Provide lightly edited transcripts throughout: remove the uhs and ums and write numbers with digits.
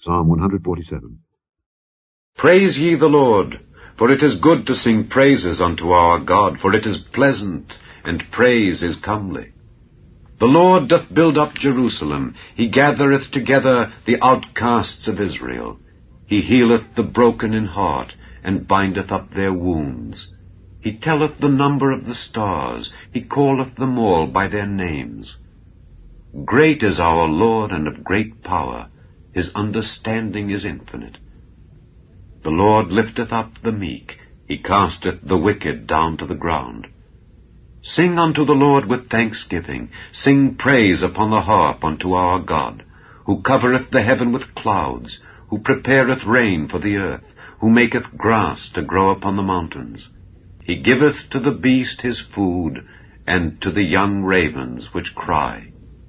Psalm 147. Praise ye the Lord, for it is good to sing praises unto our God, for it is pleasant, and praise is comely. The Lord doth build up Jerusalem, he gathereth together the outcasts of Israel. He healeth the broken in heart, and bindeth up their wounds. He telleth the number of the stars, he calleth them all by their names. Great is our Lord, and of great power, his understanding is infinite. The Lord lifteth up the meek, he casteth the wicked down to the ground. Sing unto the Lord with thanksgiving, sing praise upon the harp unto our God, who covereth the heaven with clouds, who prepareth rain for the earth, who maketh grass to grow upon the mountains. He giveth to the beast his food, and to the young ravens which cry.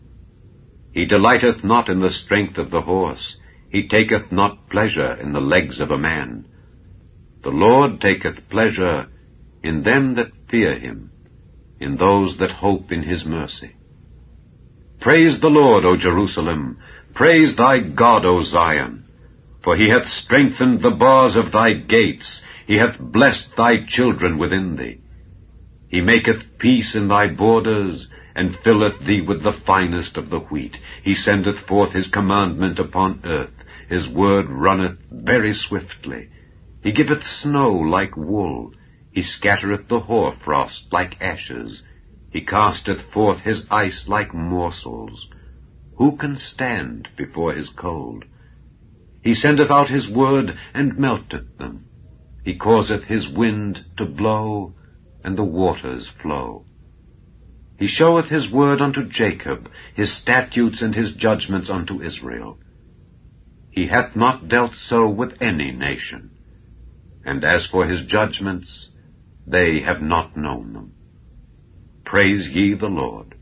He delighteth not in the strength of the horse, he taketh not pleasure in the legs of a man. The Lord taketh pleasure in them that fear him, in those that hope in his mercy. Praise the Lord, O Jerusalem, praise thy God, O Zion. For he hath strengthened the bars of thy gates, he hath blessed thy children within thee. He maketh peace in thy borders, and filleth thee with the finest of the wheat. He sendeth forth his commandment upon earth, his word runneth very swiftly. He giveth snow like wool, he scattereth the hoarfrost like ashes. He casteth forth his ice like morsels. Who can stand before his cold? He sendeth out his word, and melteth them. He causeth his wind to blow, and the waters flow. He showeth his word unto Jacob, his statutes and his judgments unto Israel. He hath not dealt so with any nation, and as for his judgments, they have not known them. Praise ye the Lord.